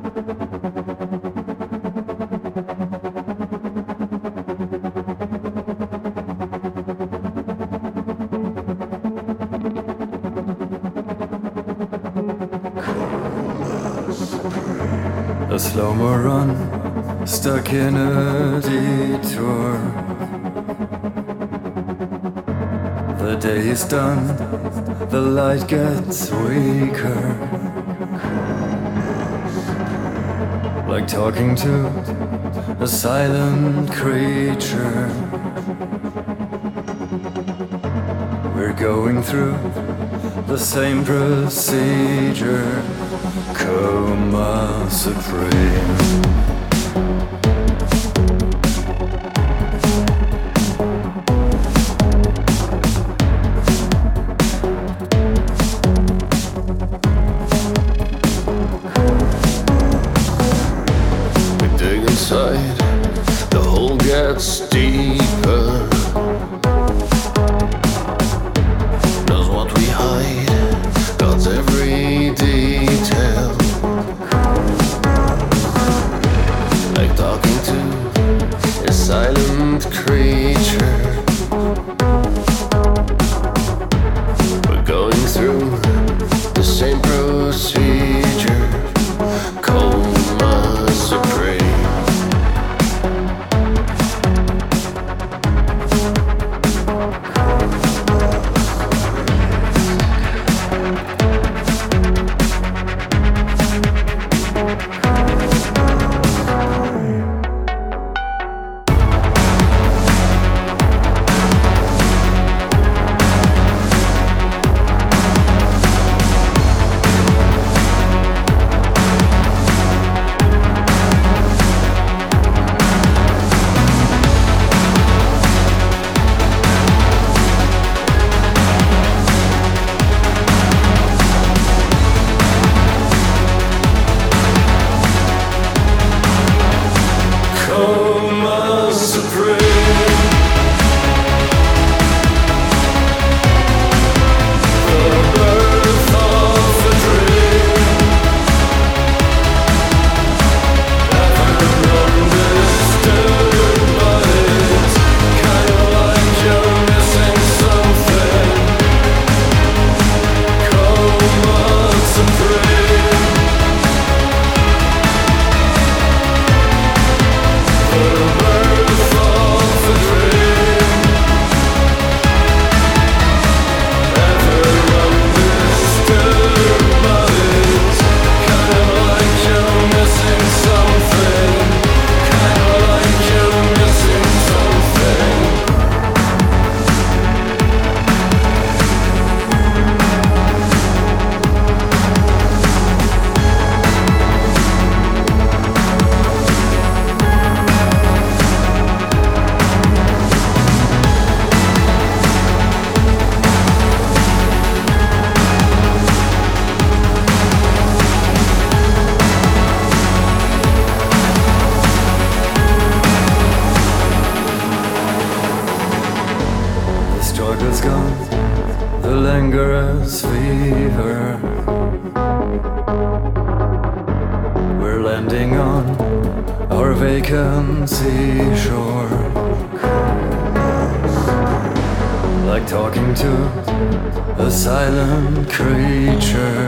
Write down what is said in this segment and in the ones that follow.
A slow-mo run, stuck in a detour. The day is done, the light gets weaker. Like talking to a silent creature. We're going through the same procedure. Coma supreme. We dig inside, the hole gets deeper. Knows what we hide, God's every detail. Like talking to a silent creature. We're going through the same procedure. Coma supreme. Struggle's gone, the languorous fever. We're landing on our vacant seashore. Like talking to a silent creature.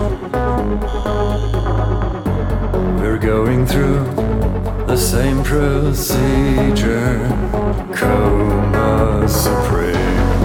We're going through the same procedure. Coma supreme.